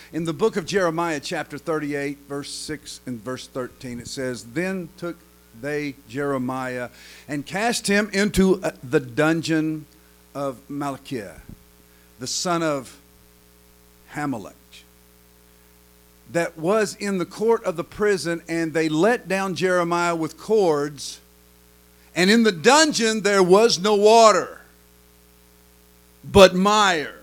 In the book of Jeremiah, chapter 38, verse 6 and verse 13, it says, "Then took they Jeremiah and cast him into the dungeon of Malchiah, the son of Hamelech, that was in the court of the prison, and they let down Jeremiah with cords, and in the dungeon there was no water, but mire."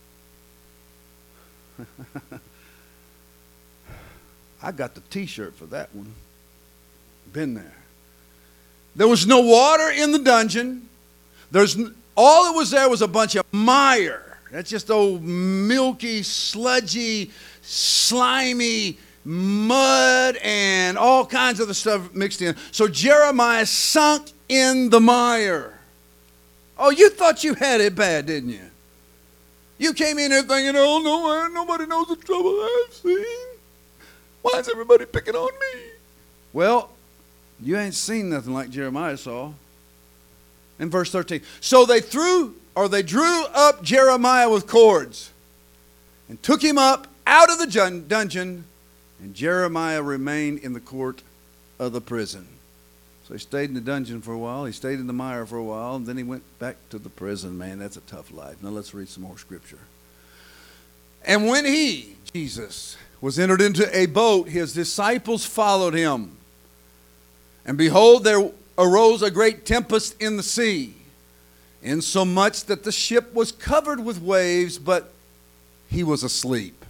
I got the t-shirt for that one. Been there. There was no water in the dungeon. All that was there was a bunch of mire. That's just old milky, sludgy, slimy mud and all kinds of the stuff mixed in. So Jeremiah sunk in the mire. Oh, you thought you had it bad, didn't you? You came in here thinking, "Oh, no, nobody knows the trouble I've seen. Why is everybody picking on me?" Well, you ain't seen nothing like Jeremiah saw. In verse 13, so they drew up Jeremiah with cords and took him up out of the dungeon, and Jeremiah remained in the court of the prison. So he stayed in the dungeon for a while, he stayed in the mire for a while, and then he went back to the prison. Man, that's a tough life. Now let's read some more scripture. "And when he," Jesus, "was entered into a boat, his disciples followed him. And behold, there arose a great tempest in the sea, insomuch that the ship was covered with waves, but he was asleep.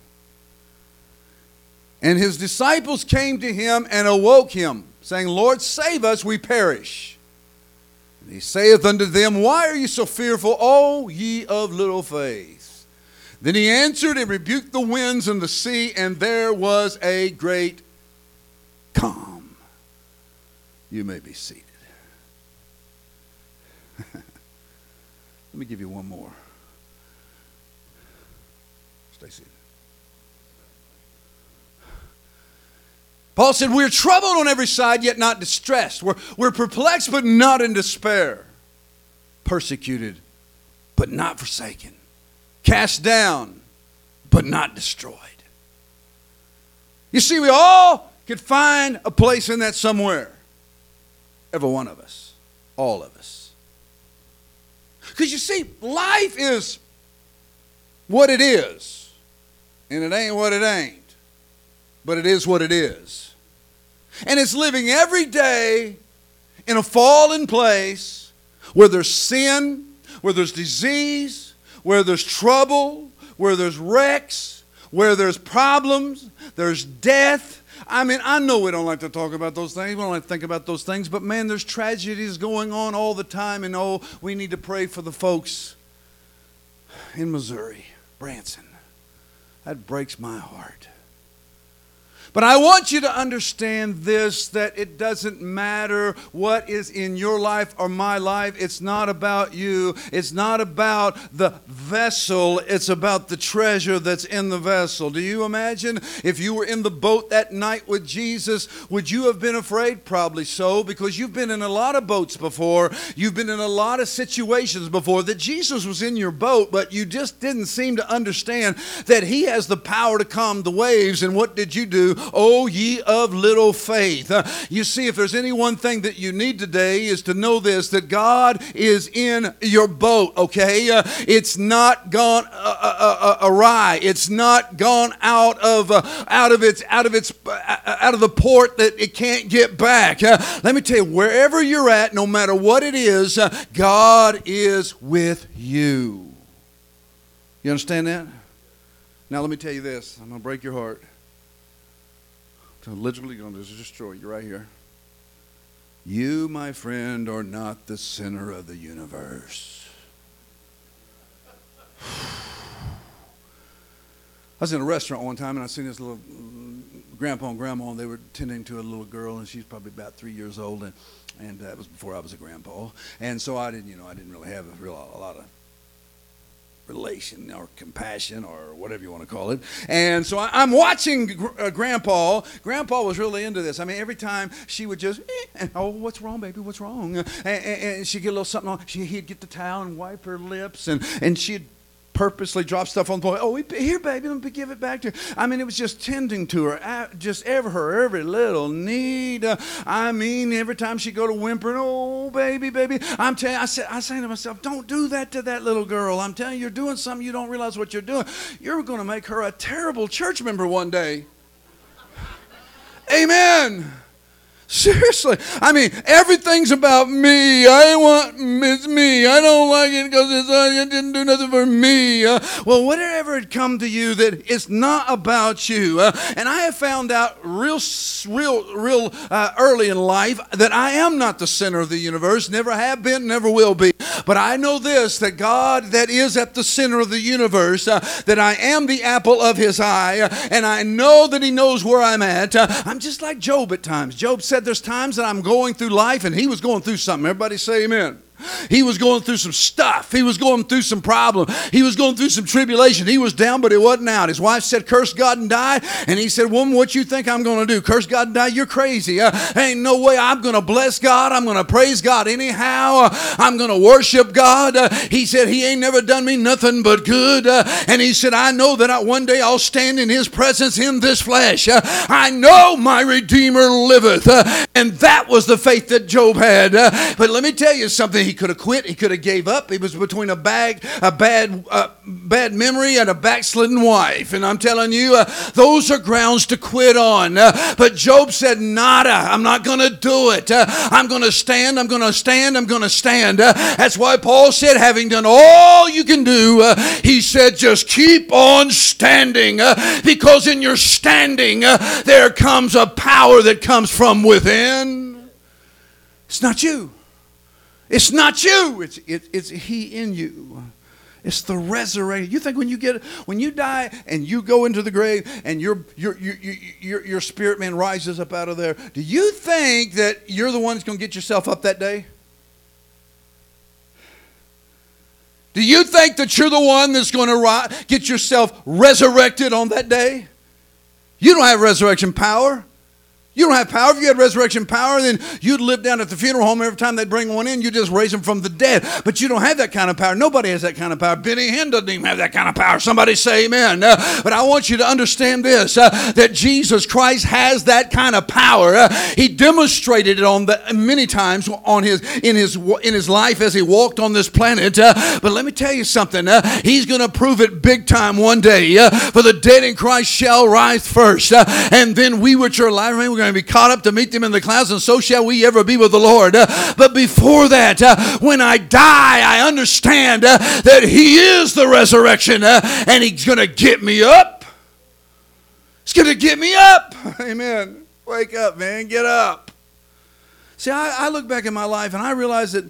And his disciples came to him and awoke him, saying, Lord, save us, we perish. And he saith unto them, Why are you so fearful, O ye of little faith? Then he answered and rebuked the winds and the sea, and there was a great calm." You may be seated. Let me give you one more. Stay seated. Paul said, "We're troubled on every side, yet not distressed. We're perplexed, but not in despair. Persecuted, but not forsaken. Cast down, but not destroyed." You see, we all could find a place in that somewhere. Every one of us. All of us. Because you see, life is what it is. And it ain't what it ain't. But it is what it is. And it's living every day in a fallen place where there's sin, where there's disease, where there's trouble, where there's wrecks, where there's problems, there's death. I mean, I know we don't like to talk about those things. We don't like to think about those things. But man, there's tragedies going on all the time. And oh, we need to pray for the folks in Missouri, Branson. That breaks my heart. But I want you to understand this, that it doesn't matter what is in your life or my life. It's not about you. It's not about the vessel. It's about the treasure that's in the vessel. Do you imagine if you were in the boat that night with Jesus, would you have been afraid? Probably so, because you've been in a lot of boats before. You've been in a lot of situations before that Jesus was in your boat, but you just didn't seem to understand that he has the power to calm the waves. And what did you do? O ye of little faith. You see, if there's any one thing that you need today is to know this, that God is in your boat, okay? It's not gone awry. It's not gone out of the port that it can't get back. Let me tell you, wherever you're at, no matter what it is, God is with you. You understand that? Now let me tell you this. I'm going to break your heart. I'm literally going to destroy you right here. You, my friend, are not the center of the universe. I was in a restaurant one time and I seen this little grandpa and grandma, and they were tending to a little girl, and she's probably about 3 years old, and that was before I was a grandpa. And so I didn't really have a lot of relation or compassion or whatever you want to call it. And so I'm watching Grandpa. Grandpa was really into this. I mean, every time she would just, and, oh, what's wrong, baby? What's wrong? And she'd get a little something on. He'd get the towel and wipe her lips, and she'd purposely drop stuff on the floor. Oh, here, baby, let me give it back to her. I mean, it was just tending to her, just every little need. I mean, every time she go to whimpering, oh, baby. I'm telling you, I say to myself, don't do that to that little girl. I'm telling you, you're doing something you don't realize what you're doing. You're going to make her a terrible church member one day. Amen. Seriously. I mean, everything's about me. It's me. I don't like it because it didn't do nothing for me. Well, whatever it come to you, that it's not about you. And I have found out real early in life that I am not the center of the universe. Never have been, never will be. But I know this, that God that is at the center of the universe, that I am the apple of his eye, and I know that he knows where I'm at. I'm just like Job at times. Job said there's times that I'm going through life, and he was going through something. Everybody say amen. He was going through some stuff. He was going through some problem. He was going through some tribulation. He was down, but he wasn't out. His wife said, curse God and die. And he said, woman, what you think I'm going to do? Curse God and die? You're crazy. Ain't no way. I'm going to bless God. I'm going to praise God anyhow. I'm going to worship God. He said, he ain't never done me nothing but good. And he said, I know that one day I'll stand in his presence in this flesh. I know my Redeemer liveth. And that was the faith that Job had. But let me tell you something. He could have quit. He could have gave up. He was between a bad memory and a backslidden wife. And I'm telling you, those are grounds to quit on. But Job said, nada. I'm not going to do it. I'm going to stand. I'm going to stand. I'm going to stand. That's why Paul said, having done all you can do, he said, just keep on standing. Because in your standing, there comes a power that comes from within. It's not you. It's not you. It's he in you. It's the resurrection. You think when you die and you go into the grave and your spirit man rises up out of there, do you think that you're the one that's going to get yourself up that day? Do you think that you're the one that's going to get yourself resurrected on that day? You don't have resurrection power. You don't have power. If you had resurrection power, then you'd live down at the funeral home. Every time they bring one in, you just raise them from the dead. But you don't have that kind of power. Nobody has that kind of power. Benny Hinn doesn't even have that kind of power. Somebody say amen. But I want you to understand this, that Jesus Christ has that kind of power. He demonstrated it many times in his life as he walked on this planet. But let me tell you something. He's going to prove it big time one day. For the dead in Christ shall rise first. And then we which are alive, we're going to be caught up to meet them in the clouds, and so shall we ever be with the Lord. But before that, when I die, I understand that he is the resurrection, and he's going to get me up. He's going to get me up. Amen. Wake up, man. Get up. See, I look back at my life, and I realize that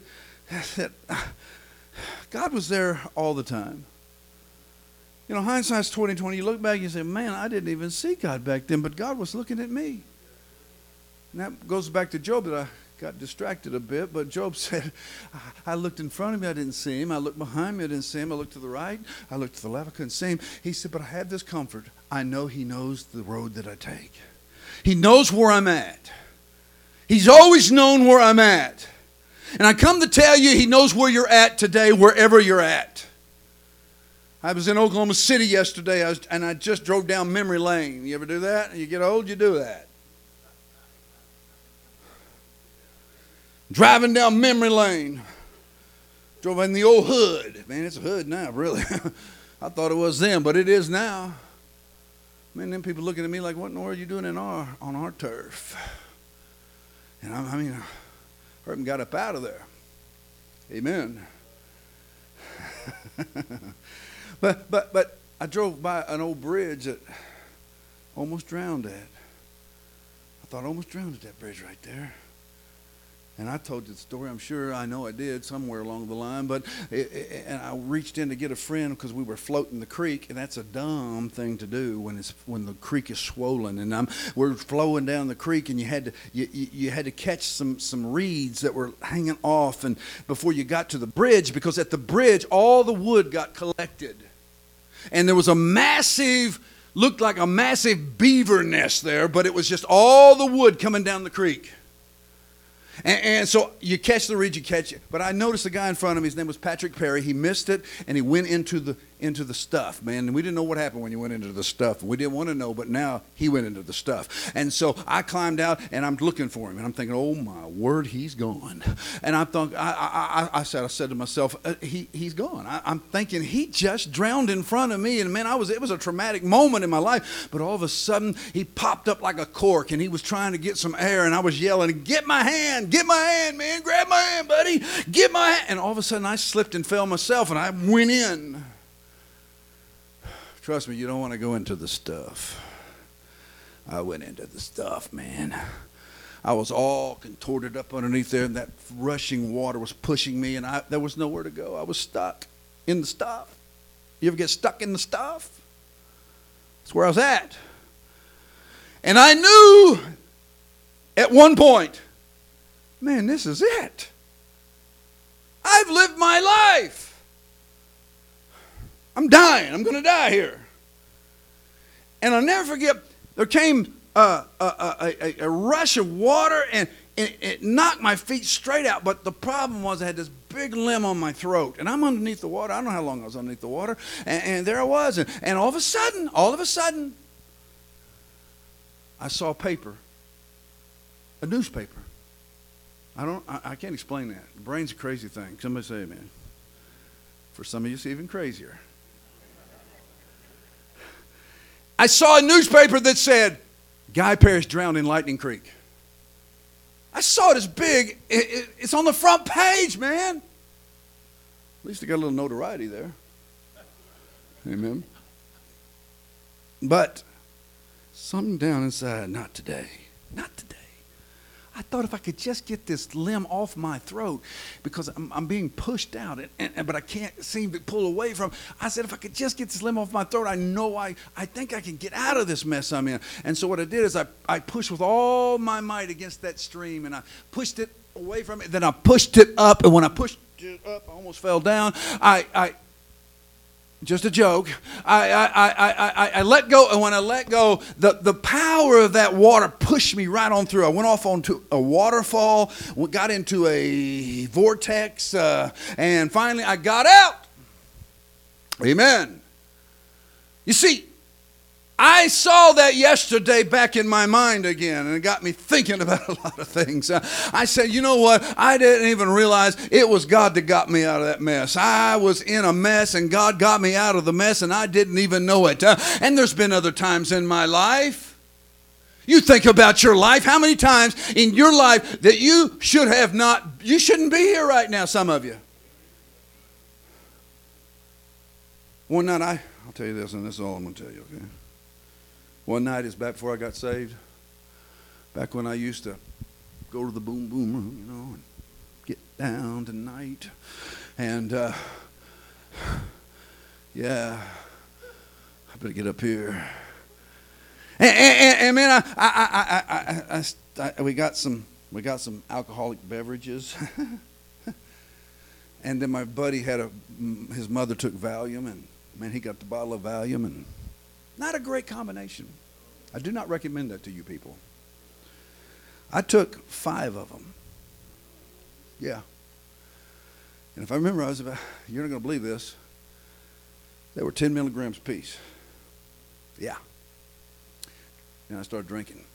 God was there all the time. You know, hindsight's 20/20. You look back and you say, man, I didn't even see God back then, but God was looking at me. And that goes back to Job, that I got distracted a bit. But Job said, I looked in front of me, I didn't see him. I looked behind me, I didn't see him. I looked to the right, I looked to the left, I couldn't see him. He said, but I have this comfort. I know he knows the road that I take. He knows where I'm at. He's always known where I'm at. And I come to tell you, he knows where you're at today, wherever you're at. I was in Oklahoma City yesterday, and I just drove down memory lane. You ever do that? You get old, you do that. Driving down memory lane. Drove in the old hood. Man, it's a hood now, really. I thought it was then, but it is now. Man, them people looking at me like, what in the world are you doing on our turf? And I heard him got up out of there. Amen. But I drove by an old bridge that almost drowned at. I thought I almost drowned at that bridge right there. And I told you the story. I'm sure I know I did somewhere along the line. And I reached in to get a friend because we were floating the creek, and that's a dumb thing to do when the creek is swollen. And we're flowing down the creek, and you had to catch some reeds that were hanging off, and before you got to the bridge, because at the bridge all the wood got collected, and there was looked like a massive beaver nest there, but it was just all the wood coming down the creek. And so you catch the reed, you catch it. But I noticed the guy in front of me, his name was Patrick Perry. He missed it, and he went into into the stuff, man. And we didn't know what happened when you went into the stuff. We didn't want to know, but now he went into the stuff. And so I climbed out, and I'm looking for him. And I'm thinking, oh, my word, he's gone. And I said to myself, he's gone. I'm thinking he just drowned in front of me. And, man, it was a traumatic moment in my life. But all of a sudden, he popped up like a cork, and he was trying to get some air. And I was yelling, get my hand, man. Grab my hand, buddy. Get my hand. And all of a sudden, I slipped and fell myself, and I went in. Trust me, you don't want to go into the stuff. I went into the stuff, man. I was all contorted up underneath there, and that rushing water was pushing me, and there was nowhere to go. I was stuck in the stuff. You ever get stuck in the stuff? That's where I was at. And I knew at one point, man, this is it. I've lived my life. I'm dying. I'm going to die here. And I'll never forget, there came a rush of water, and it knocked my feet straight out. But the problem was I had this big limb on my throat, and I'm underneath the water. I don't know how long I was underneath the water. And there I was. And all of a sudden, I saw a newspaper. I can't explain that. The brain's a crazy thing. Somebody say amen. For some of you, it's even crazier. I saw a newspaper that said, Guy Parrish drowned in Lightning Creek. I saw it as big. It's on the front page, man. At least it got a little notoriety there. Amen. But something down inside, not today. Not today. I thought if I could just get this limb off my throat, because I'm being pushed out, but I can't seem to pull away from. I said, if I could just get this limb off my throat, I think I can get out of this mess I'm in. And so what I did is I pushed with all my might against that stream, and I pushed it away from it. Then I pushed it up, and when I pushed it up, I almost fell down. Just a joke. I let go, and when I let go, the power of that water pushed me right on through. I went off onto a waterfall, got into a vortex, and finally I got out. Amen. You see, I saw that yesterday back in my mind again, and it got me thinking about a lot of things. I said, you know what? I didn't even realize it was God that got me out of that mess. I was in a mess, and God got me out of the mess, and I didn't even know it. And there's been other times in my life. You think about your life. How many times in your life that you shouldn't be here right now, some of you. One night, I'll tell you this, and this is all I'm going to tell you, okay? One night is back before I got saved, back when I used to go to the boom boom room, and get down tonight. And, yeah, I better get up here. And man, we got some alcoholic beverages. And then my buddy his mother took Valium, and man, he got the bottle of Valium, and not a great combination. I do not recommend that to you people. I took 5 of them. Yeah. And if I remember, you're not going to believe this, they were 10 milligrams apiece. Yeah. And I started drinking.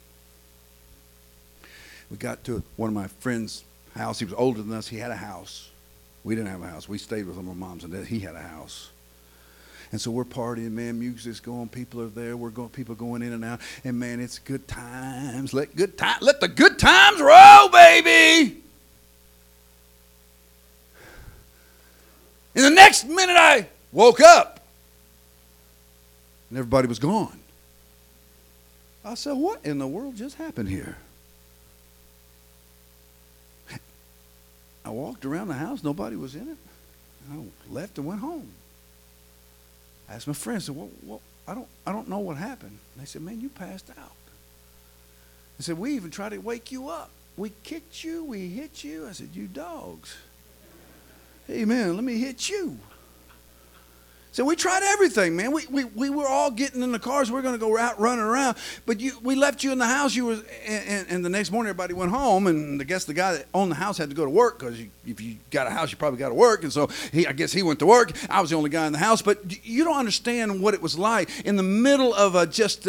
We got to one of my friend's house. He was older than us. He had a house. We didn't have a house. We stayed with my moms and dad. He had a house. And so we're partying, man, music's going, people are there, people going in and out, and man, it's good times. Let the good times roll, baby. And the next minute I woke up, and everybody was gone. I said, what in the world just happened here? I walked around the house, nobody was in it. I left and went home. I asked my friends, I said, well, I don't know what happened. And they said, man, you passed out. I said, we even tried to wake you up. We kicked you, we hit you. I said, you dogs. Hey, man, let me hit you. So we tried everything, man. We were all getting in the cars. We're going to go out running around. But we left you in the house. And the next morning everybody went home. And I guess the guy that owned the house had to go to work because if you got a house, you probably got to work. And so I guess he went to work. I was the only guy in the house. But you don't understand what it was like in the middle of just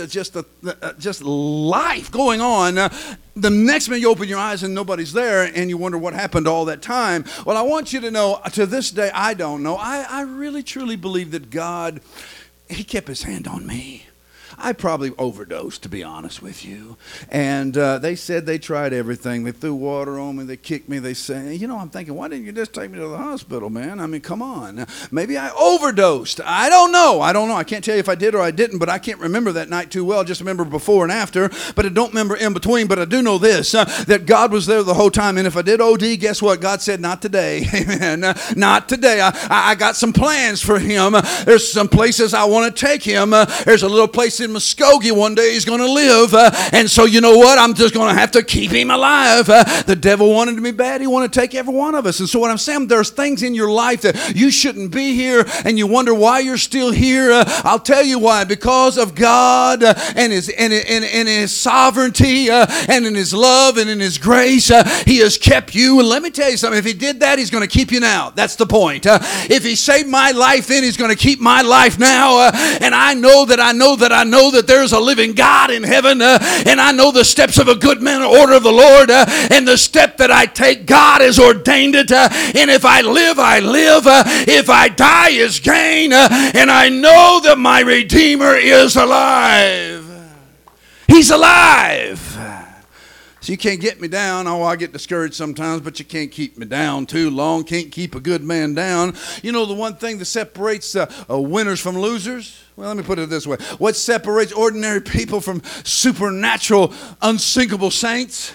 life going on. The next minute you open your eyes and nobody's there and you wonder what happened all that time. Well, I want you to know, to this day, I don't know. I really, truly believe that God, He kept His hand on me. I probably overdosed, to be honest with you. And they said they tried everything. They threw water on me. They kicked me. They said, I'm thinking, why didn't you just take me to the hospital, man? I mean, come on. Maybe I overdosed. I don't know. I can't tell you if I did or I didn't, but I can't remember that night too well. Just remember before and after, but I don't remember in between. But I do know this, that God was there the whole time. And if I did OD, guess what? God said, not today. Amen. Not today. I got some plans for him. There's some places I want to take him. There's a little place in Muskogee one day he's going to live. And so you know what? I'm just going to have to keep him alive. The devil wanted me bad. He wanted to take every one of us. And so what I'm saying, there's things in your life that you shouldn't be here and you wonder why you're still here. I'll tell you why. Because of God and His sovereignty and in His love and in His grace, He has kept you. And let me tell you something. If He did that, He's going to keep you now. That's the point. If He saved my life then, He's going to keep my life now. And I know that there's a living God in heaven, and I know the steps of a good man are order of the Lord, and the step that I take, God has ordained it, and if I live, I live. If I die, is gain, and I know that my Redeemer is alive. He's alive. So you can't get me down. Oh, I get discouraged sometimes, but you can't keep me down too long. Can't keep a good man down. You know the one thing that separates winners from losers? Well, let me put it this way. What separates ordinary people from supernatural, unsinkable saints?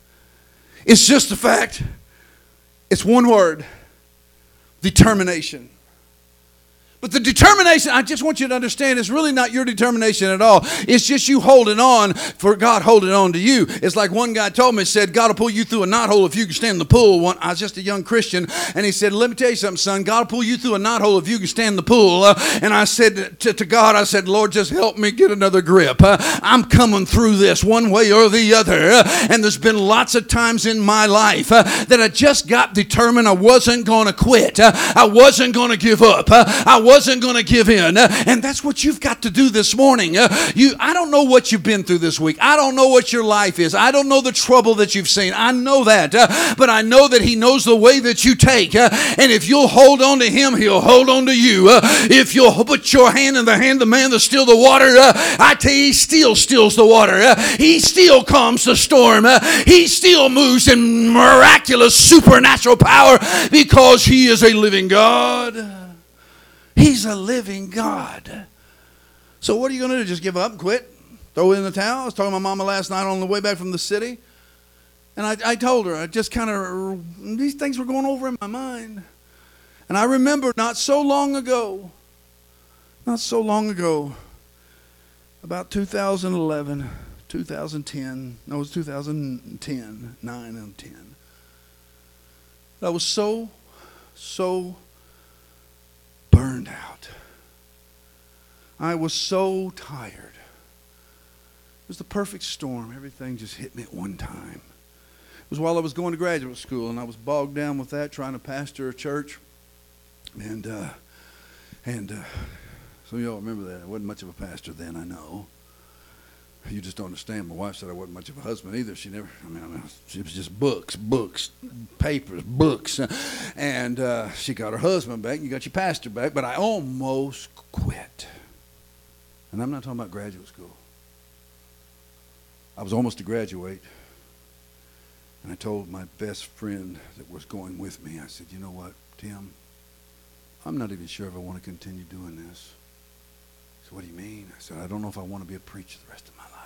It's just the fact. It's one word. Determination. But the determination, I just want you to understand, is really not your determination at all. It's just you holding on for God holding on to you. It's like one guy told me, said, God will pull you through a knothole if you can stand in the pool. I was just a young Christian, and he said, let me tell you something, son. God will pull you through a knothole if you can stand in the pool. And I said to God, I said, Lord, just help me get another grip. I'm coming through this one way or the other. And there's been lots of times in my life that I just got determined I wasn't going to quit. I wasn't going to give up. I wasn't going to give in. And that's what you've got to do this morning. I don't know what you've been through this week. I don't know what your life is. I don't know the trouble that you've seen. I know that. But I know that He knows the way that you take. And if you'll hold on to Him, He'll hold on to you. If you'll put your hand in the hand of the man that still the water, I tell you, He still stills the water. He still calms the storm. He still moves in miraculous supernatural power because He is a living God. He's a living God. So what are you going to do? Just give up and quit? Throw it in the towel? I was talking to my mama last night on the way back from the city. And I told her, I just kind of, these things were going over in my mind. And I remember not so long ago, about 2011, 2010, no, it was 2010, 9 and 10. I was so burned out. I was so tired. It was the perfect storm. Everything just hit me at one time. It was while I was going to graduate school, and I was bogged down with that, trying to pastor a church. And some of y'all remember that. I wasn't much of a pastor then, I know. You just don't understand. My wife said I wasn't much of a husband either. She never, she was just books, papers, books. And she got her husband back, and you got your pastor back, but I almost quit. And I'm not talking about graduate school. I was almost to graduate, and I told my best friend that was going with me, I said, you know what, Tim, I'm not even sure if I want to continue doing this. He said, what do you mean? I said, I don't know if I want to be a preacher the rest of my life.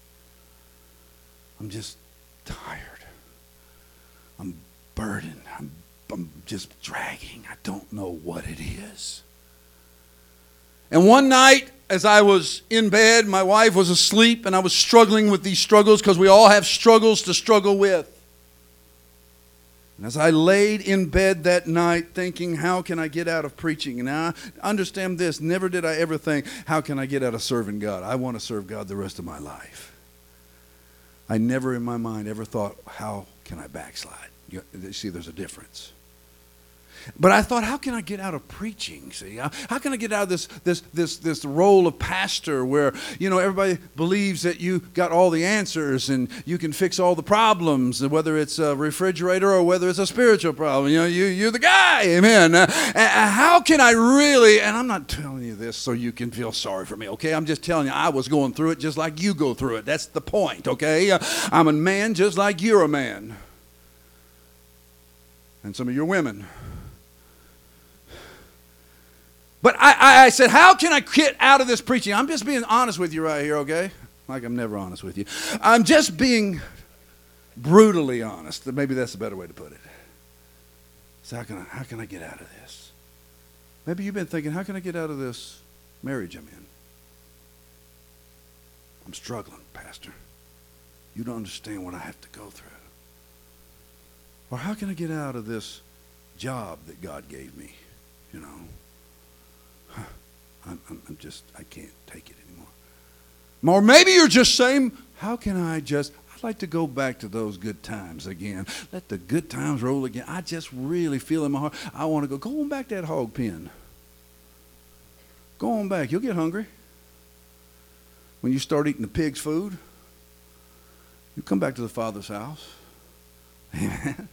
I'm just tired. I'm burdened. I'm just dragging. I don't know what it is. And one night, as I was in bed, my wife was asleep, and I was struggling with these struggles because we all have struggles to struggle with. And as I laid in bed that night thinking, how can I get out of preaching? And I understand this, never did I ever think, how can I get out of serving God? I want to serve God the rest of my life. I never in my mind ever thought, how can I backslide? You see, there's a difference. But I thought, how can I get out of preaching? See, how can I get out of this role of pastor where, everybody believes that you got all the answers and you can fix all the problems, whether it's a refrigerator or whether it's a spiritual problem. You're the guy, amen. How can I really, and I'm not telling you this so you can feel sorry for me, okay? I'm just telling you, I was going through it just like you go through it. That's the point, okay? I'm a man just like you're a man. And some of you are women. But I said, how can I get out of this preaching? I'm just being honest with you right here, okay? Like I'm never honest with you. I'm just being brutally honest. Maybe that's a better way to put it. So how can I get out of this? Maybe you've been thinking, how can I get out of this marriage I'm in? I'm struggling, Pastor. You don't understand what I have to go through. Or how can I get out of this job that God gave me, I can't take it anymore. Or maybe you're just saying, I'd like to go back to those good times again. Let the good times roll again. I just really feel in my heart, I want to go on back to that hog pen. Go on back. You'll get hungry. When you start eating the pig's food, you come back to the Father's house. Amen.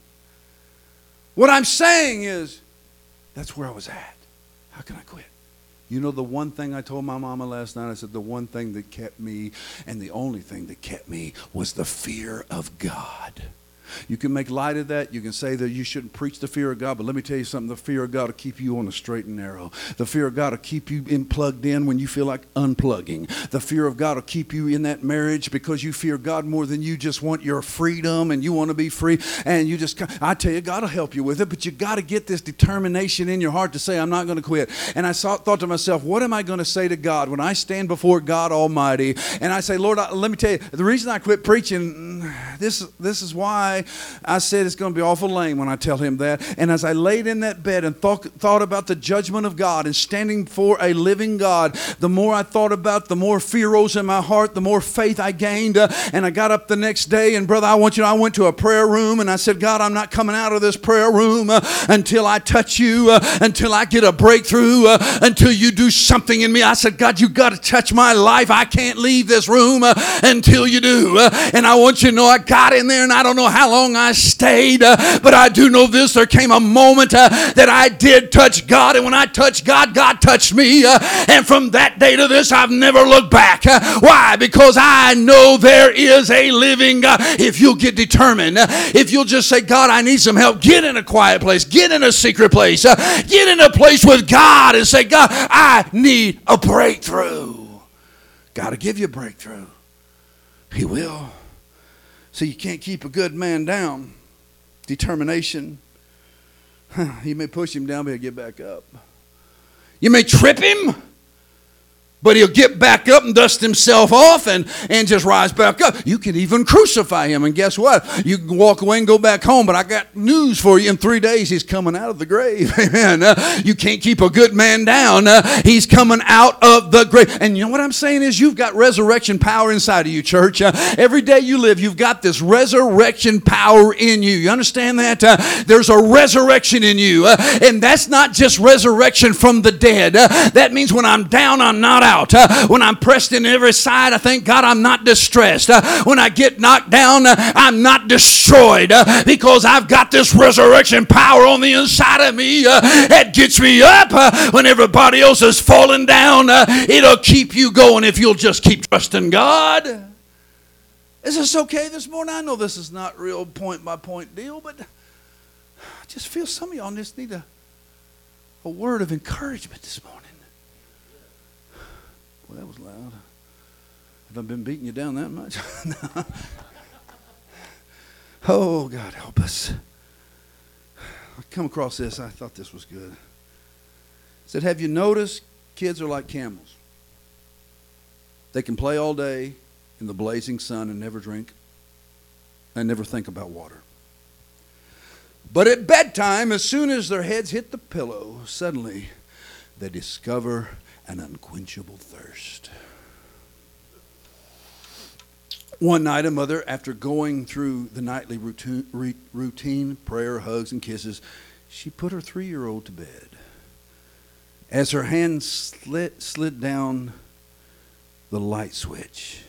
What I'm saying is, that's where I was at. How can I quit? The one thing I told my mama last night, I said the one thing that kept me and the only thing that kept me was the fear of God. You can make light of that. You can say that you shouldn't preach the fear of God, but let me tell you something. The fear of God will keep you on the straight and narrow. The fear of God will keep you plugged in when you feel like unplugging. The fear of God will keep you in that marriage because you fear God more than you just want your freedom and you want to be free. And I tell you, God will help you with it, but you got to get this determination in your heart to say, I'm not going to quit. And I thought to myself, what am I going to say to God when I stand before God Almighty? And I say, Lord, let me tell you, the reason I quit preaching, this is why I said it's going to be awful lame when I tell him that. And as I laid in that bed and thought about the judgment of God and standing for a living God, the more I thought about, the more fear rose in my heart, the more faith I gained. And I got up the next day, and brother, I went to a prayer room, and I said, God, I'm not coming out of this prayer room until I touch you, until I get a breakthrough, until you do something in me. I said, God, you got to touch my life. I can't leave this room until you do. And I want you to know I got in there, and I don't know how long I stayed, but I do know this. There came a moment that I did touch God, and when I touched God, God touched me. And from that day to this, I've never looked back. Why? Because I know there is a living God. If you'll get determined, if you'll just say, God, I need some help, get in a quiet place, get in a secret place, get in a place with God and say, God, I need a breakthrough. God will give you a breakthrough. He will. So you can't keep a good man down. Determination. You may push him down, but he'll get back up. You may trip him, but he'll get back up and dust himself off and just rise back up. You can even crucify him. And guess what? You can walk away and go back home. But I got news for you. In 3 days, he's coming out of the grave. Amen. You can't keep a good man down. He's coming out of the grave. And you know what I'm saying is you've got resurrection power inside of you, church. Every day you live, you've got this resurrection power in you. You understand that? There's a resurrection in you. And that's not just resurrection from the dead. That means when I'm down, I'm not out. When I'm pressed in every side, I thank God I'm not distressed. When I get knocked down, I'm not destroyed because I've got this resurrection power on the inside of me that gets me up when everybody else is falling down. It'll keep you going if you'll just keep trusting God. Is this okay this morning? I know this is not real point by point deal, but I just feel some of y'all just need a word of encouragement this morning. Well, that was loud. Have I been beating you down that much? No. Oh, God, help us. I come across this. I thought this was good. It said, have you noticed kids are like camels? They can play all day in the blazing sun and never drink and never think about water. But at bedtime, as soon as their heads hit the pillow, suddenly they discover an unquenchable thirst. One night, a mother, after going through the nightly routine, prayer, hugs, and kisses, she put her 3-year-old to bed. As her hand slid down the light switch,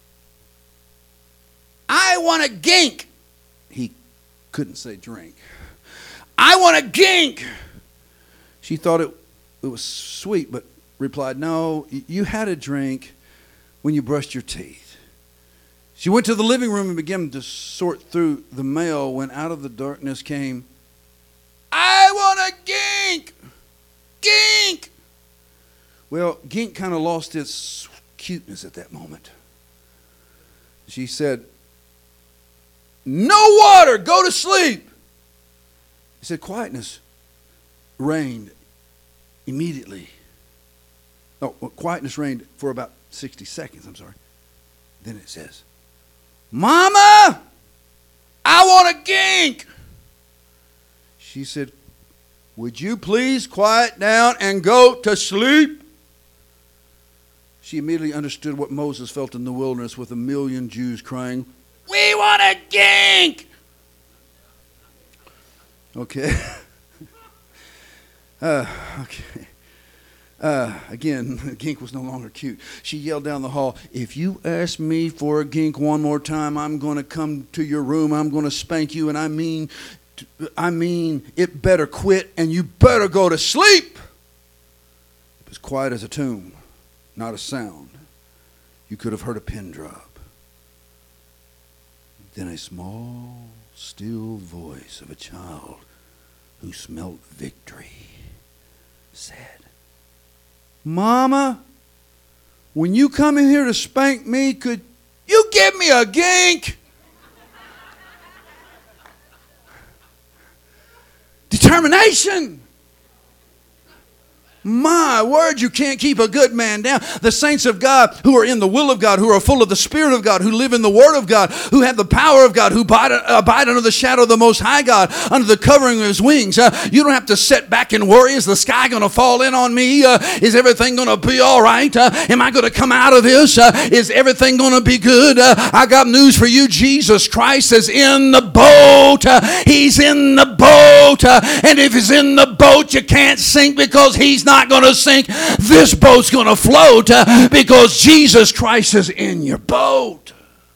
"I want a gink." He couldn't say drink. "I want a gink." She thought it was sweet, but replied, "No, you had a drink when you brushed your teeth." She went to the living room and began to sort through the mail when out of the darkness came, "I want a gink! Gink!" Well, gink kind of lost its cuteness at that moment. She said, "No water, go to sleep." He said, quietness reigned immediately. Quietness reigned for about 60 seconds, I'm sorry. Then it says, "Mama, I want a gink." She said, "Would you please quiet down and go to sleep?" She immediately understood what Moses felt in the wilderness with 1,000,000 Jews crying, "We want a gink!" Okay. Okay. Again, gink was no longer cute. She yelled down the hall, "If you ask me for a gink one more time, I'm going to come to your room. I'm going to spank you, and I mean, it better quit, and you better go to sleep." It was quiet as a tomb, not a sound. You could have heard a pin drop. Then a small, still voice of a child who smelt victory said, "Mama, when you come in here to spank me, could you give me a gink?" Determination. My word, you can't keep a good man down. The saints of God who are in the will of God, who are full of the Spirit of God, who live in the Word of God, who have the power of God, who abide under the shadow of the Most High God, under the covering of His wings. You don't have to sit back and worry. Is the sky going to fall in on me? Is everything going to be all right? Am I going to come out of this? Is everything going to be good? I got news for you. Jesus Christ is in the boat. He's in the boat. And if He's in the boat, you can't sink because He's not going to sink. This boat's going to float because Jesus Christ is in your boat.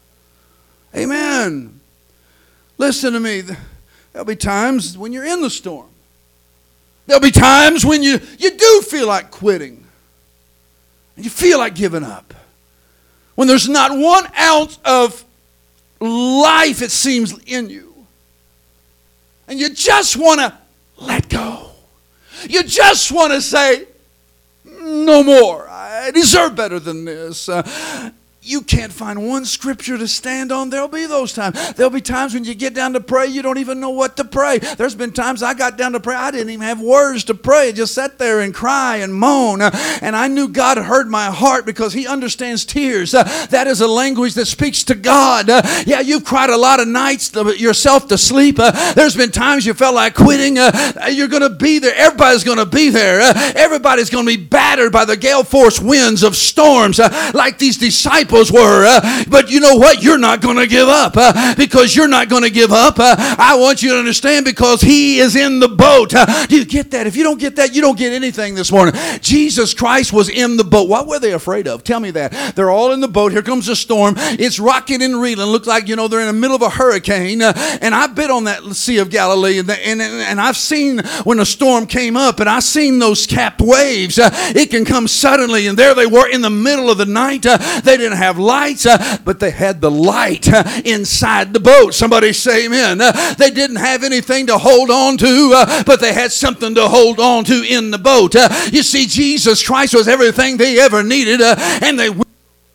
Amen. Listen to me. There'll be times when you're in the storm. There'll be times when you do feel like quitting. And you feel like giving up. When there's not 1 ounce of life, it seems, in you. And you just want to let go. You just want to say, "No more. I deserve better than this." You can't find one scripture to stand on. There'll be those times. There'll be times when you get down to pray, you don't even know what to pray. There's been times I got down to pray, I didn't even have words to pray. I just sat there and cry and moan. And I knew God heard my heart because He understands tears. That is a language that speaks to God. Yeah, you've cried a lot of nights yourself to sleep. There's been times you felt like quitting. You're going to be there. Everybody's going to be there. Everybody's going to be battered by the gale force winds of storms like these disciples were, but you know what? You're not going to give up because you're not going to give up. I want you to understand because He is in the boat. Do you get that? If you don't get that, you don't get anything this morning. Jesus Christ was in the boat. What were they afraid of? Tell me that. They're all in the boat. Here comes a storm. It's rocking and reeling. Looks like, they're in the middle of a hurricane. And I've been on that Sea of Galilee and I've seen when a storm came up and I've seen those capped waves. It can come suddenly, and there they were in the middle of the night. They didn't have lights, but they had the light inside the boat. Somebody say amen. They didn't have anything to hold on to, but they had something to hold on to in the boat. You see, Jesus Christ was everything they ever needed, and they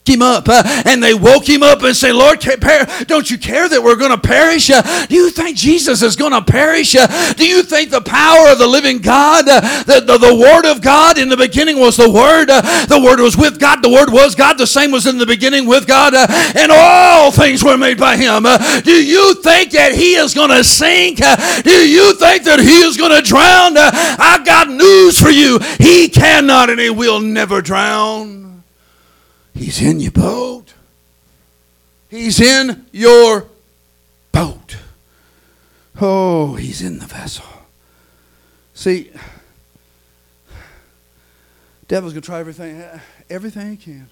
him up, and they woke him up and say, Lord, don't you care that we're going to perish? Do you think Jesus is going to perish? Do you think the power of the living God, the Word of God, in the beginning was the Word was with God, the Word was God, the same was in the beginning with God, and all things were made by him. Do you think that he is going to sink? Do you think that he is going to drown? I got news for you. He cannot, and he will never drown. He's in your boat. He's in your boat. Oh, he's in the vessel. See, devil's going to try everything he can.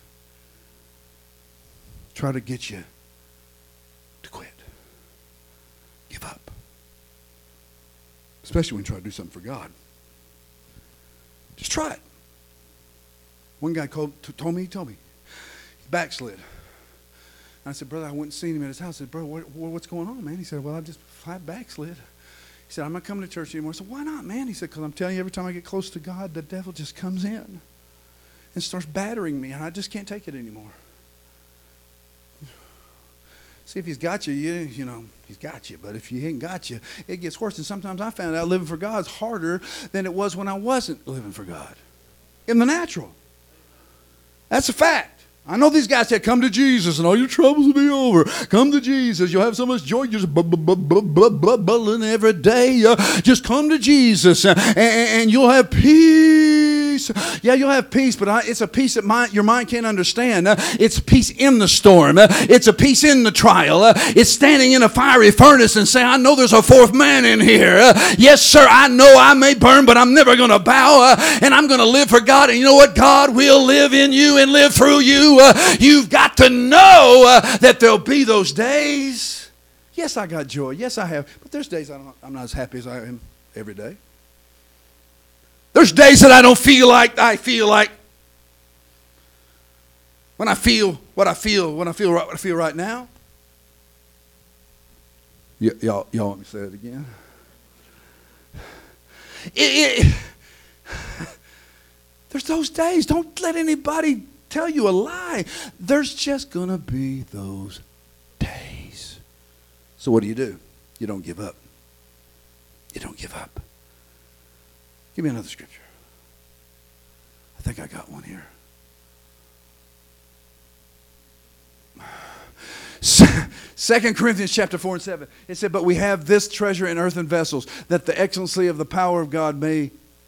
Try to get you to quit. Give up. Especially when you try to do something for God. Just try it. One guy told me. Backslid. And I said, brother, I went and seen him at his house. I said, bro, what's going on, man? He said, well, I backslid. He said, I'm not coming to church anymore. I said, why not, man? He said, because I'm telling you, every time I get close to God, the devil just comes in and starts battering me, and I just can't take it anymore. See, if he's got you, you know, he's got you. But if he ain't got you, it gets worse. And sometimes I found out living for God is harder than it was when I wasn't living for God. In the natural. That's a fact. I know these guys said, come to Jesus and all your troubles will be over. Come to Jesus. You'll have so much joy. You're just bubbling every day. Just come to Jesus and you'll have peace. Yeah, you'll have peace, but it's a peace that your mind can't understand. It's peace in the storm. It's a peace in the trial. It's standing in a fiery furnace and saying, I know there's a fourth man in here. Yes, sir, I know I may burn, but I'm never going to bow. And I'm going to live for God. And you know what? God will live in you and live through you. You've got to know that there'll be those days. Yes, I got joy. Yes, I have. But there's days I'm not as happy as I am every day. There's days that I don't feel like I feel like. When I feel what I feel right now. Y'all want me to say it again? There's those days. Don't let anybody tell you a lie. There's just going to be those days. So what do? You don't give up. You don't give up. Give me another scripture. I think I got one here. 2 Corinthians chapter 4 and 7. It said, but we have this treasure in earthen vessels, that the excellency of the power of God may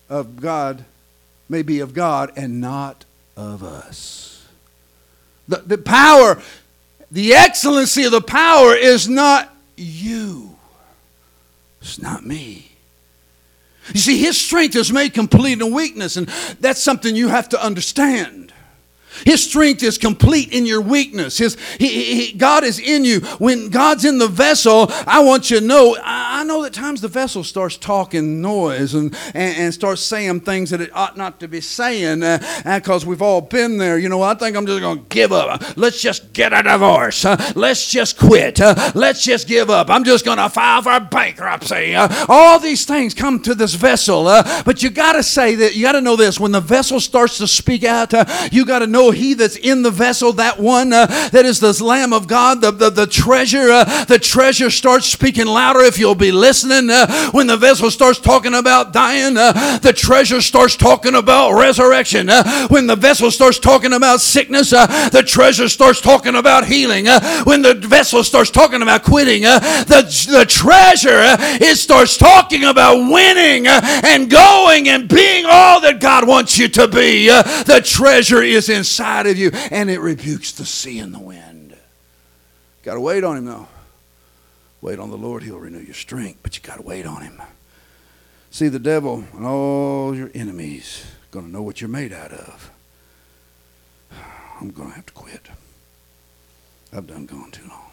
be of God and not of us. The power, the excellency of the power is not you. It's not me. You see, his strength is made complete in weakness, and that's something you have to understand. His strength is complete in your weakness. God is in you. When God's in the vessel, I want you to know, I know that at times the vessel starts talking noise and starts saying things that it ought not to be saying because we've all been there. You know, I think I'm just going to give up. Let's just get a divorce. Let's just quit. Let's just give up. I'm just going to file for bankruptcy. All these things come to this vessel. But you got to say that, you got to know this. When the vessel starts to speak out, you got to know he that's in the vessel, that one that is the Lamb of God, the treasure starts speaking louder if you'll be listening. When the vessel starts talking about dying, the treasure starts talking about resurrection. When the vessel starts talking about sickness, the treasure starts talking about healing. When the vessel starts talking about quitting, the treasure it starts talking about winning and going and being all that God wants you to be. The treasure is inside of you, and it rebukes the sea and the wind. Got to wait on him, though. Wait on the Lord, he'll renew your strength, but you got to wait on him. See, the devil and all your enemies are going to know what you're made out of. I'm going to have to quit. I've done gone too long.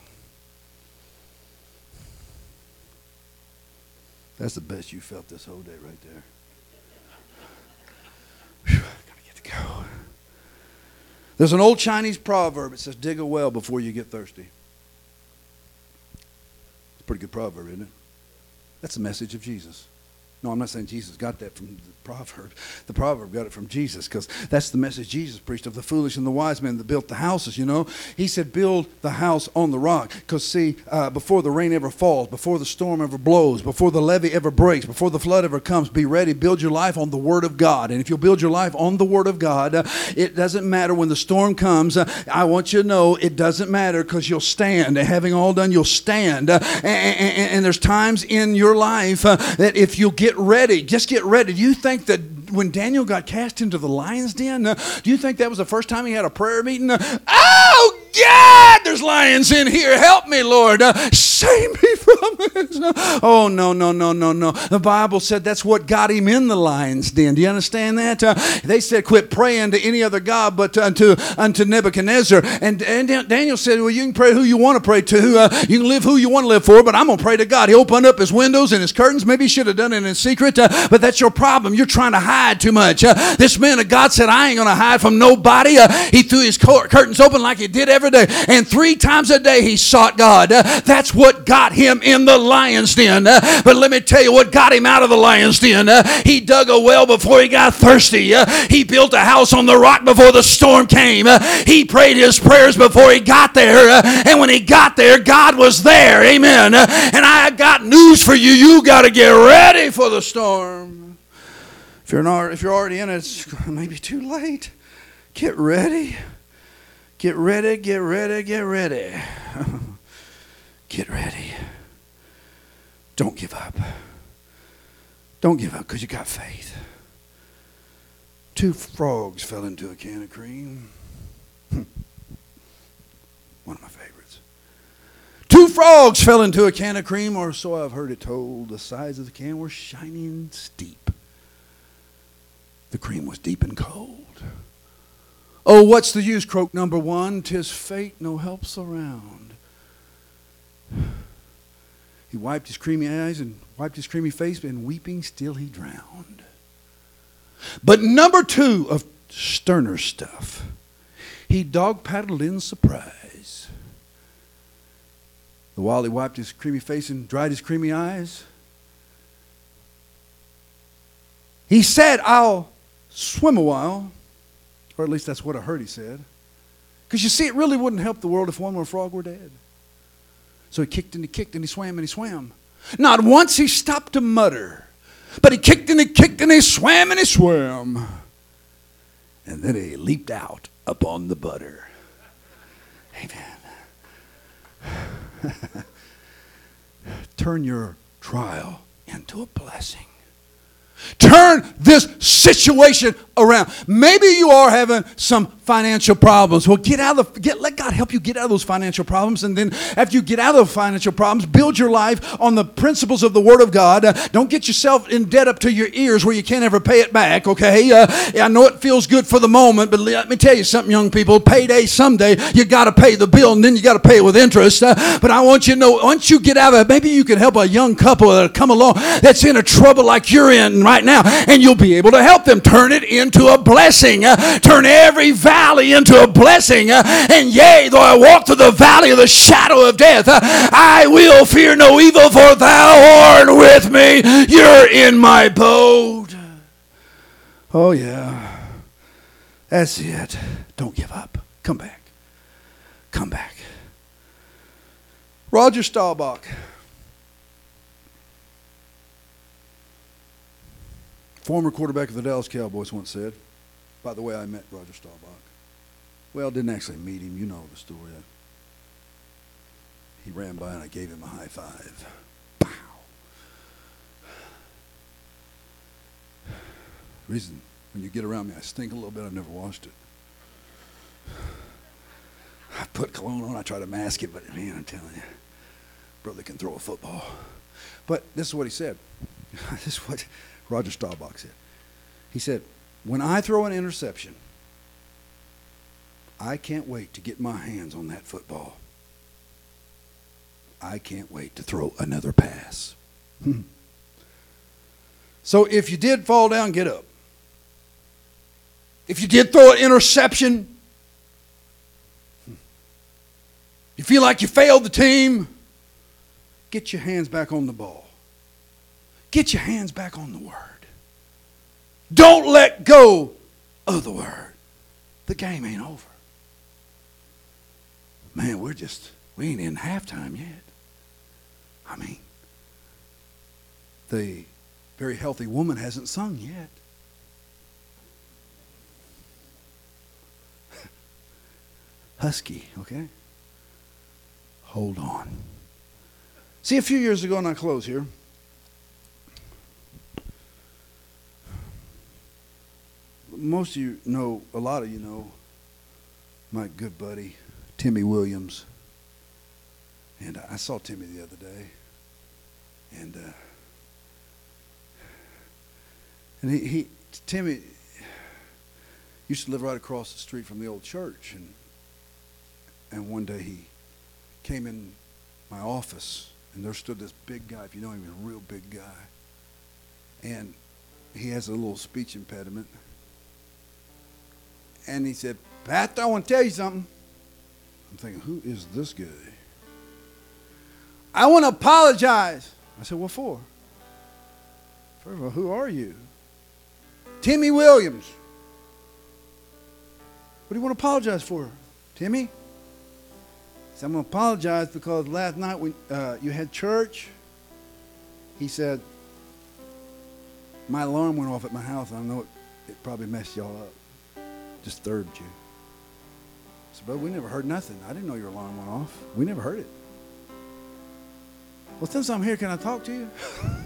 That's the best you felt this whole day right there. Whew, I got to get to go. There's an old Chinese proverb. It says, dig a well before you get thirsty. It's a pretty good proverb, isn't it? That's the message of Jesus. No, I'm not saying Jesus got that from the proverb. The proverb got it from Jesus, because that's the message Jesus preached of the foolish and the wise men that built the houses, you know. He said, build the house on the rock. Because, see, before the rain ever falls, before the storm ever blows, before the levee ever breaks, before the flood ever comes, be ready. Build your life on the Word of God. And if you'll build your life on the Word of God, it doesn't matter when the storm comes. I want you to know it doesn't matter, because you'll stand. And having all done, you'll stand. And there's times in your life that if you'll get ready, just get ready. Do you think that when Daniel got cast into the lion's den, do you think that was the first time he had a prayer meeting? Oh, God, there's lions in here. Help me, Lord. Save me from this. Oh, no. The Bible said that's what got him in the lion's den. Do you understand that? They said, quit praying to any other God but unto Nebuchadnezzar. And Daniel said, well, you can pray who you want to pray to. You can live who you want to live for, but I'm going to pray to God. He opened up his windows and his curtains. Maybe he should have done it in secret, but that's your problem. You're trying to hide too much. This man of God said, I ain't going to hide from nobody. He threw his curtains open like he did every day. And 3 times a day he sought God. That's what got him in the lion's den. But let me tell you what got him out of the lion's den. He dug a well before he got thirsty. He built a house on the rock before the storm came. He prayed his prayers before he got there. And when he got there, God was there. Amen. And I got news for you. You got to get ready for the storm. If you're already in it, it's maybe too late. Get ready. Get ready, get ready, get ready. Get ready. Don't give up. Don't give up, because you got faith. 2 frogs fell into a can of cream. One of my favorites. 2 frogs fell into a can of cream, or so I've heard it told. The sides of the can were shining steep. The cream was deep and cold. Oh, what's the use, croaked number 1? 'Tis fate, no help's around. He wiped his creamy eyes and wiped his creamy face, and weeping still he drowned. But number 2 of sterner stuff, he dog-paddled in surprise. The while he wiped his creamy face and dried his creamy eyes, he said, I'll swim a while. Or at least that's what I heard he said. Because you see, it really wouldn't help the world if one more frog were dead. So he kicked and he kicked and he swam and he swam. Not once he stopped to mutter. But he kicked and he kicked and he swam and he swam. And then he leaped out upon the butter. Amen. Turn your trial into a blessing. Turn this situation around. Maybe you are having some financial problems. Well, let God help you get out of those financial problems. And then after you get out of those financial problems, build your life on the principles of the Word of God. Don't get yourself in debt up to your ears where you can't ever pay it back, okay? I know it feels good for the moment, but let me tell you something, young people. Payday someday, you got to pay the bill, and then you got to pay it with interest. But I want you to know, once you get out of it, maybe you can help a young couple that come along that's in a trouble like you're in right now, and you'll be able to help them. Turn it into a blessing. Turn every valley into a blessing. And yea, though I walk through the valley of the shadow of death, I will fear no evil, for thou art with me. You're in my boat. Oh yeah, that's it. Don't give up. Come back. Come back. Roger Staubach, former quarterback of the Dallas Cowboys, once said, by the way, I met Roger Staubach. Well, didn't actually meet him. You know the story. He ran by and I gave him a high five. Pow. Reason, when you get around me, I stink a little bit. I've never washed it. I put cologne on. I try to mask it, but man, I'm telling you, brother can throw a football. But this is what he said. This is what Roger Staubach said. He said, when I throw an interception, I can't wait to get my hands on that football. I can't wait to throw another pass. So if you did fall down, get up. If you did throw an interception, you feel like you failed the team, get your hands back on the ball. Get your hands back on the Word. Don't let go of the Word. The game ain't over. Man, we ain't in halftime yet. I mean, the very healthy woman hasn't sung yet. Husky, okay? Hold on. See, a few years ago, and I close here, most of you know, a lot of you know, my good buddy, Timmy Williams. And I saw Timmy the other day. And Timmy used to live right across the street from the old church. And one day he came in my office, and there stood this big guy. If you know him, he's a real big guy. And he has a little speech impediment. And he said, "Pastor, I want to tell you something." I'm thinking, who is this guy? "I want to apologize." I said, "What for?" "First of all, who are you?" "Timmy Williams." "What do you want to apologize for?" "Timmy?" He said, "I'm going to apologize because last night when you had church," he said, "my alarm went off at my house. I know it probably messed y'all up. Disturbed you." I said, "But we never heard nothing. I didn't know your alarm went off. We never heard it." "Well, since I'm here, can I talk to you?"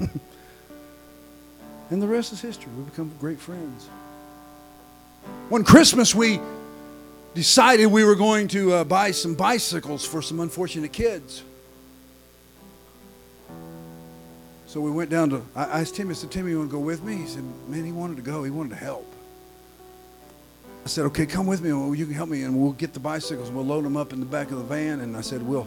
And the rest is history. We've become great friends. One Christmas, we decided we were going to buy some bicycles for some unfortunate kids. So we went down to, I asked Timmy, I said, "Timmy, you want to go with me?" He said, man, he wanted to go. He wanted to help. I said, "Okay, come with me. You can help me, and we'll get the bicycles. We'll load them up in the back of the van." And I said, we'll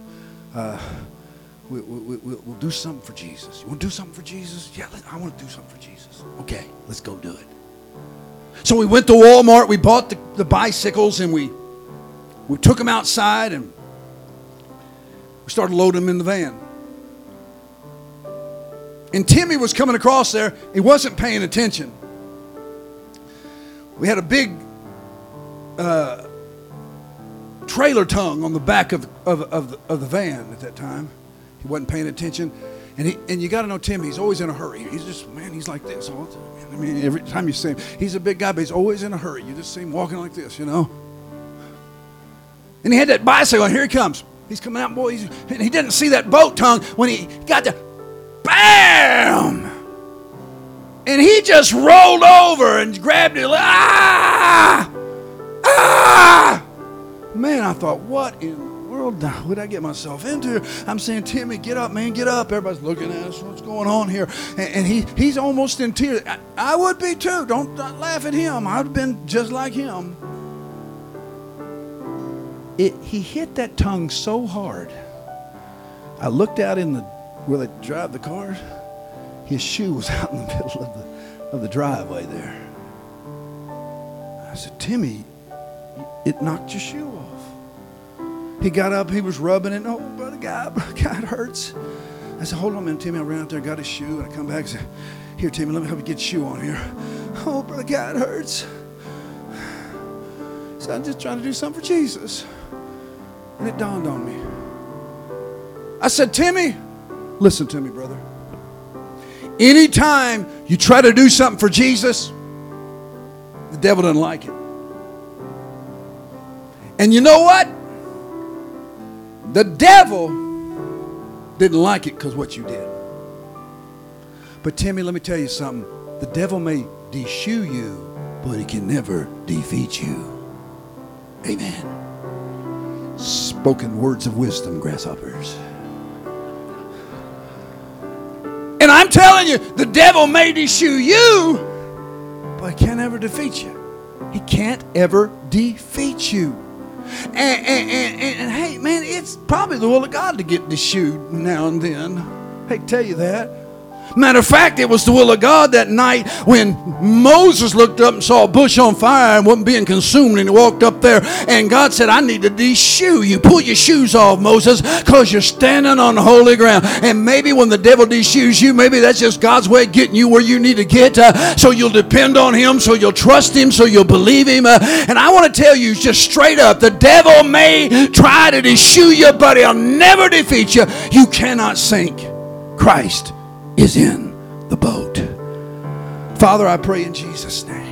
do something for Jesus. You want to do something for Jesus? Yeah, I want to do something for Jesus. Okay, let's go do it. So we went to Walmart. We bought the bicycles, and we took them outside, and we started loading them in the van. And Timmy was coming across there. He wasn't paying attention. We had a big trailer tongue on the back of the van at that time. He wasn't paying attention, and you got to know Timmy. He's always in a hurry. He's just, man, he's like this all the time. I mean, every time you see him, he's a big guy, but he's always in a hurry. You just see him walking like this, you know. And he had that bicycle, and here he comes. He's coming out, boy. And he didn't see that boat tongue when he got the bam, and he just rolled over and grabbed it. Ah! Man, I thought, what in the world would I get myself into? I'm saying, "Timmy, get up, man, get up." Everybody's looking at us. What's going on here? And he's almost in tears. I would be too. Don't laugh at him. I'd have been just like him. He hit that tongue so hard. I looked out in where they drive the cars. His shoe was out in the middle of the driveway there. I said, "Timmy, it knocked your shoe off." He got up, he was rubbing it. "Oh, brother God, it hurts." I said, "Hold on a minute, Timmy." I ran out there, got his shoe, and I come back and said, "Here, Timmy, let me help you get your shoe on here." "Oh, brother God, it hurts." So I'm just trying to do something for Jesus. And it dawned on me. I said, "Timmy, listen to me, brother. Anytime you try to do something for Jesus, the devil doesn't like it. And you know what? The devil didn't like it because what you did. But Timmy, let me tell you something. The devil may de-shoe you, but he can never defeat you." Amen. Spoken words of wisdom, grasshoppers. And I'm telling you, the devil may de-shoe you, but he can't ever defeat you. He can't ever defeat you. And hey, man, it's probably the will of God to get de-shoed now and then. I hate to tell you that. Matter of fact, it was the will of God that night when Moses looked up and saw a bush on fire and wasn't being consumed, and he walked up there and God said, I need to de-shoe you. Pull your shoes off, Moses, because you're standing on holy ground. And maybe when the devil de-shoes you, maybe that's just God's way of getting you where you need to get, so you'll depend on him, so you'll trust him, so you'll believe him. And I want to tell you just straight up, the devil may try to de-shoe you, but he'll never defeat you. You cannot sink. Christ is in the boat. Father, I pray in Jesus' name.